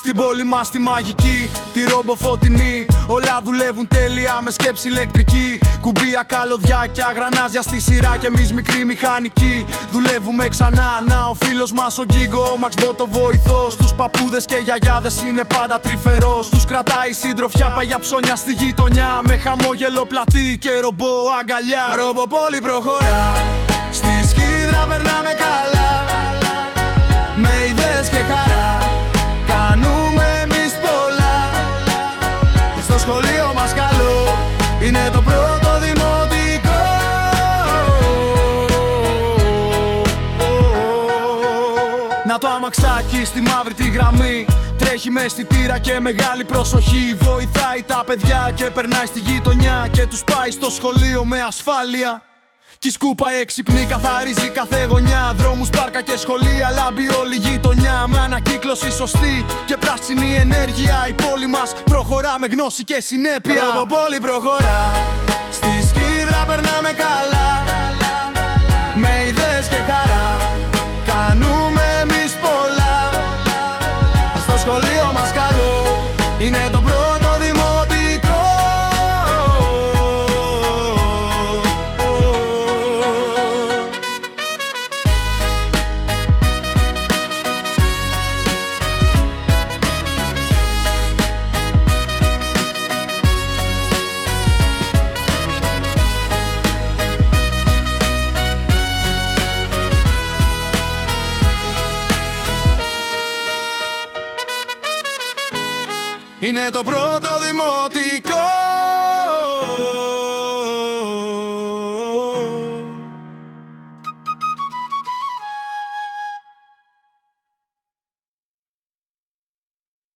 Στην πόλη μας τη μαγική, τη ρομποφωτεινή, όλα δουλεύουν τέλεια με σκέψη ηλεκτρική. Κουμπία, καλωδιά και αγρανάζια στη σειρά κι εμείς μικροί μηχανικοί δουλεύουμε ξανά. Να ο φίλος μας ο Γκίγκο, ο Μαξμπότ ο βοηθός. Τους παππούδες και γιαγιάδες είναι πάντα τρυφερός. Τους κρατάει συντροφιά, πάει για ψώνια στη γειτονιά. Με χαμόγελο πλατή και ρομπό αγκαλιά. Ρομποπόλη προχωρά, στη Σκύδρα περνάμε καλά. Με ιδέες και χαρά κάνουμε εμείς πολλά. Στο σχολείο μας καλό είναι το πρώτο δημοτικό. Να το αμαξάκι στη μαύρη τη γραμμή, τρέχει με αισθητήρα και μεγάλη προσοχή. Βοηθάει τα παιδιά και περνάει στη γειτονιά και τους πάει στο σχολείο με ασφάλεια. Κι η σκούπα έξυπνη καθαρίζει κάθε γωνιά. Δρόμους, πάρκα και σχολεία, λάμπει όλη η γειτονιά. Με ανακύκλωση σωστή και πράσινη ενέργεια η πόλη μας προχωρά με γνώση και συνέπεια. Ρομποπόλη προχωρά, στη Σκύδρα περνάμε καλά. Με ιδέες και χαρά κάνουμε εμείς πολλά. Στο σχολείο μας καλό είναι το πρώτο δημοτικό. Είναι το πρώτο